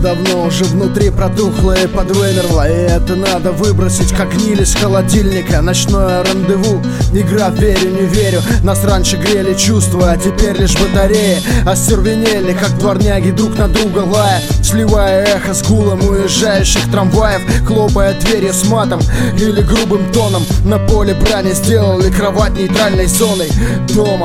давно уже внутри протухло и подвымерло, и это надо выбросить, как гниль из холодильника. Ночное рандеву, игра в верю, не верю. Нас раньше грели чувства, а теперь лишь батареи остервенели, как дворняги друг на друга лая, сливая эхо с гулом уезжающих трамваев, хлопая дверью с матом или грубым тоном. На поле брани сделали кровать нейтральной зоной дома.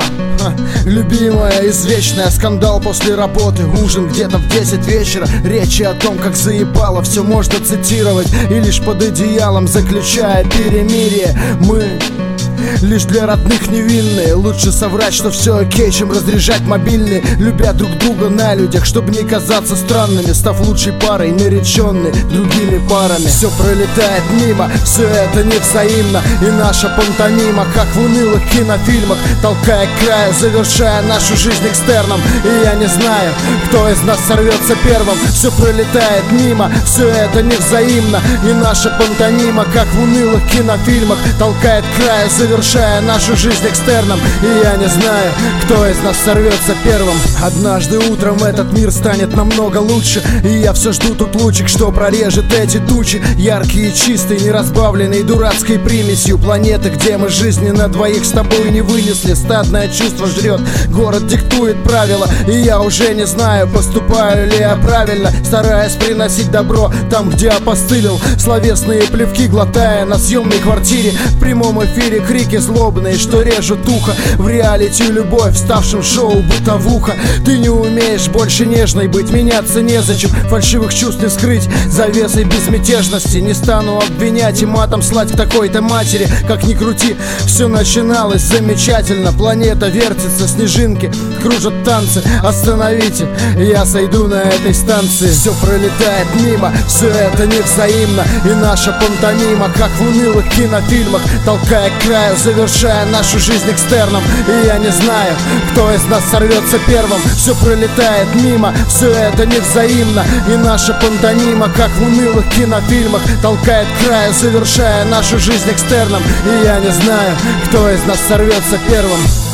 Любимая, извечная, скандал после работы, ужин где-то в 10 вечера, речи о том, как заебало, все можно цитировать, и лишь под одеялом заключая перемирие. Мы лишь для родных невинные. Лучше соврать, что все окей, чем разряжать мобильные, любя друг друга на людях, чтобы не казаться странными, став лучшей парой, нареченной другими парами. Все пролетает мимо, все это невзаимно, и наша пантомима, как в унылых кинофильмах, толкая к краю, завершая нашу жизнь экстерном. И я не знаю, кто из нас сорвется первым. Все пролетает мимо, все это невзаимно, и наша пантомима, как в унылых кинофильмах, толкает к краю, завершая нашу жизнь экстерном. И я не знаю, кто из нас сорвется первым. Однажды утром этот мир станет намного лучше, и я все жду тут лучик, что прорежет эти тучи. Яркие, чистые, не разбавленные дурацкой примесью планеты, где мы жизни на двоих с тобой не вынесли. Стадное чувство жрет, город диктует правила, и я уже не знаю, поступаю ли я правильно, стараясь приносить добро там, где опостылил, словесные плевки глотая на съемной квартире. В прямом эфире крики злобные, что режут ухо. В реалити любовь, в ставшем шоу бытовуха. Ты не умеешь больше нежной быть, меняться незачем, фальшивых чувств не скрыть завесой безмятежности. Не стану обвинять и матом слать к такой-то матери. Как ни крути, все начиналось замечательно. Планета вертится, снежинки кружат танцы. Остановите, я сойду на этой станции. Все пролетает мимо, все это невзаимно, и наша пантомима, как в унылых кинофильмах, толкая к краю, завершая нашу жизнь экстерном. И я не знаю, кто из нас сорвется первым. Все пролетает мимо, все это невзаимно, и наша пантомима, как в унылых кинофильмах, толкает к краю, завершая нашу жизнь экстерном. И я не знаю, кто из нас сорвется первым.